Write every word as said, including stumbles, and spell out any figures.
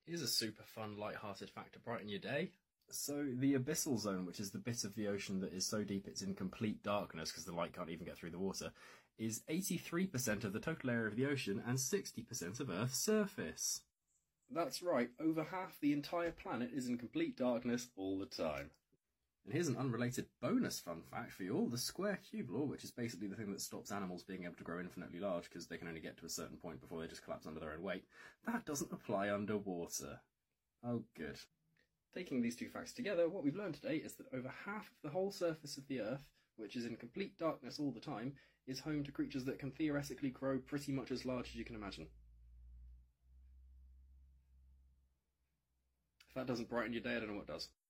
Here's a super fun, light-hearted fact to brighten your day. So the abyssal zone, which is the bit of the ocean that is so deep it's in complete darkness because the light can't even get through the water, is eighty-three percent of the total area of the ocean and sixty percent of Earth's surface. That's right, over half the entire planet is in complete darkness all the time. And here's an unrelated bonus fun fact for you all. The square cube law, which is basically the thing that stops animals being able to grow infinitely large because they can only get to a certain point before they just collapse under their own weight, that doesn't apply underwater. Oh, good. Taking these two facts together, what we've learned today is that over half of the whole surface of the Earth, which is in complete darkness all the time, is home to creatures that can theoretically grow pretty much as large as you can imagine. If that doesn't brighten your day, I don't know what does.